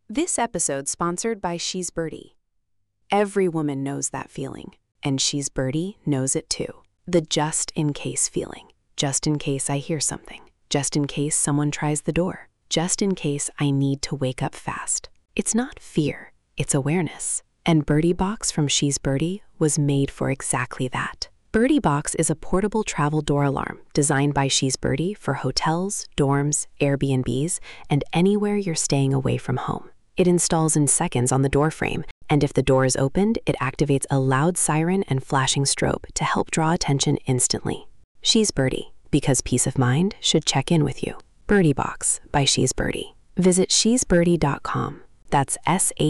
This episode sponsored by She's Birdie. Every woman knows that feeling, and She's Birdie knows it too. The just-in-case feeling. Just in case I hear something. Just in case someone tries the door. Just in case I need to wake up fast. It's not fear, it's awareness. And Birdie Box from She's Birdie was made for exactly that. Birdie Box is a portable travel door alarm designed by She's Birdie for hotels, dorms, Airbnbs, and anywhere you're staying away from home. It installs in seconds on the door frame, and if the door is opened, it activates a loud siren and flashing strobe to help draw attention instantly. She's Birdie, because peace of mind should check in with you. Birdie Box by She's Birdie. Visit shesbirdie.com. That's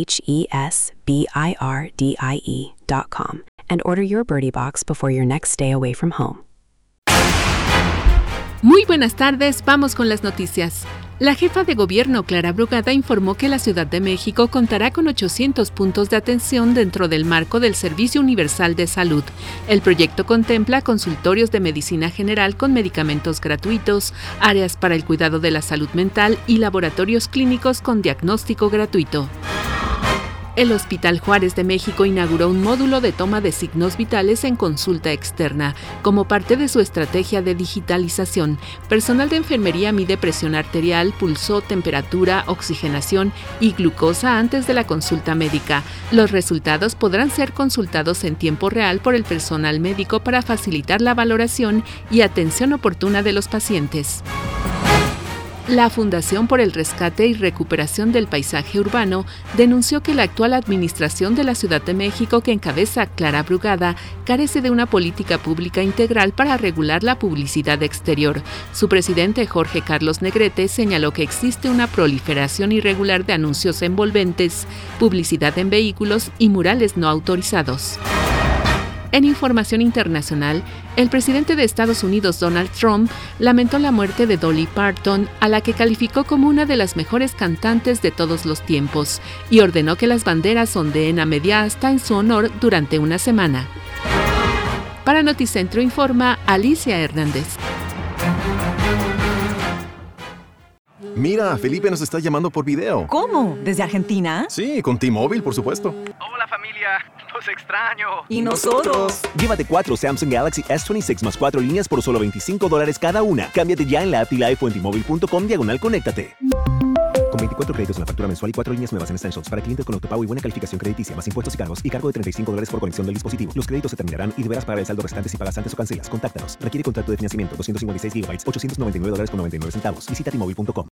SHESBIRDIE.com. And order your Birdie Box before your next stay away from home. Muy buenas tardes, vamos con las noticias. La jefa de gobierno, Clara Brugada, informó que la Ciudad de México contará con 800 puntos de atención dentro del marco del Servicio Universal de Salud. El proyecto contempla consultorios de medicina general con medicamentos gratuitos, áreas para el cuidado de la salud mental y laboratorios clínicos con diagnóstico gratuito. El Hospital Juárez de México inauguró un módulo de toma de signos vitales en consulta externa. Como parte de su estrategia de digitalización, personal de enfermería mide presión arterial, pulso, temperatura, oxigenación y glucosa antes de la consulta médica. Los resultados podrán ser consultados en tiempo real por el personal médico para facilitar la valoración y atención oportuna de los pacientes. La Fundación por el Rescate y Recuperación del Paisaje Urbano denunció que la actual administración de la Ciudad de México, que encabeza Clara Brugada, carece de una política pública integral para regular la publicidad exterior. Su presidente, Jorge Carlos Negrete, señaló que existe una proliferación irregular de anuncios envolventes, publicidad en vehículos y murales no autorizados. En información internacional, el presidente de Estados Unidos, Donald Trump, lamentó la muerte de Dolly Parton, a la que calificó como una de las mejores cantantes de todos los tiempos, y ordenó que las banderas ondeen a media asta en su honor durante una semana. Para Noticentro informa Alicia Hernández. Mira, Felipe nos está llamando por video. ¿Cómo? ¿Desde Argentina? Sí, con T-Mobile, por supuesto. Hola familia, los extraño. ¿Y nosotros? Llévate 4 Samsung Galaxy S26 más 4 líneas por solo $25 cada una. Cámbiate ya en la app Life o en T-Mobile.com/conéctate. Con 24 créditos en la factura mensual y 4 líneas nuevas en Essentials para clientes con autopago y buena calificación crediticia, más impuestos y cargos, y cargo de $35 por conexión del dispositivo. Los créditos se terminarán y deberás pagar el saldo restante si pagas antes o cancelas. Contáctanos. Requiere contrato de financiamiento. 256 GB, $899.99. Visita T-Mobile.com.